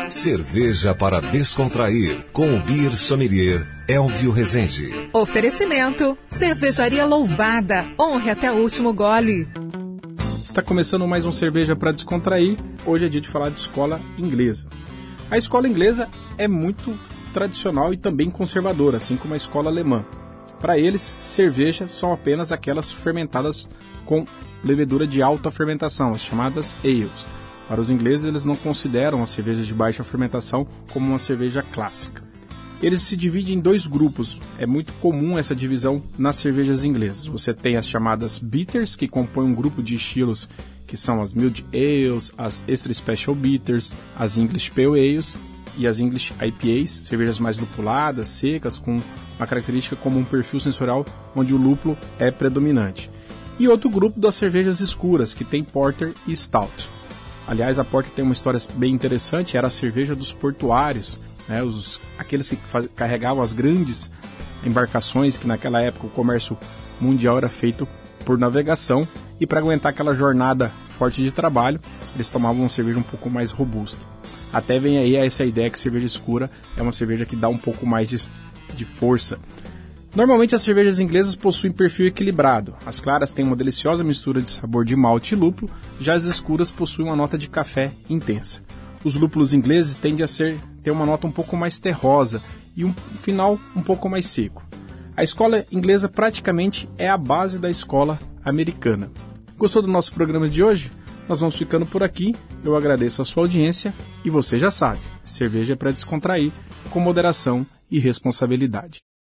Cerveja para descontrair, com o Beer Sommelier Elvio Rezende. Oferecimento, Cervejaria Louvada, honre até o último gole. Está começando mais um Cerveja para Descontrair. Hoje é dia de falar de escola inglesa. A escola inglesa é muito tradicional e também conservadora, assim como a escola alemã. Para eles, cerveja são apenas aquelas fermentadas com levedura de alta fermentação, as chamadas ales. Para os ingleses, eles não consideram as cervejas de baixa fermentação como uma cerveja clássica. Eles se dividem em dois grupos. É muito comum essa divisão nas cervejas inglesas. Você tem as chamadas bitters, que compõem um grupo de estilos que são as Mild Ales, as Extra Special Bitters, as English Pale Ales e as English IPAs, cervejas mais lupuladas, secas, com uma característica como um perfil sensorial onde o lúpulo é predominante. E outro grupo das cervejas escuras, que tem Porter e Stout. Aliás, a Porter tem uma história bem interessante, era a cerveja dos portuários, né, aqueles que carregavam as grandes embarcações, que naquela época o comércio mundial era feito por navegação, e para aguentar aquela jornada forte de trabalho, eles tomavam uma cerveja um pouco mais robusta. Até vem aí essa ideia que cerveja escura é uma cerveja que dá um pouco mais de força. Normalmente as cervejas inglesas possuem perfil equilibrado. As claras têm uma deliciosa mistura de sabor de malte e lúpulo, já as escuras possuem uma nota de café intensa. Os lúpulos ingleses tendem a ter uma nota um pouco mais terrosa e um final um pouco mais seco. A escola inglesa praticamente é a base da escola americana. Gostou do nosso programa de hoje? Nós vamos ficando por aqui. Eu agradeço a sua audiência e você já sabe, cerveja é para descontrair, com moderação e responsabilidade.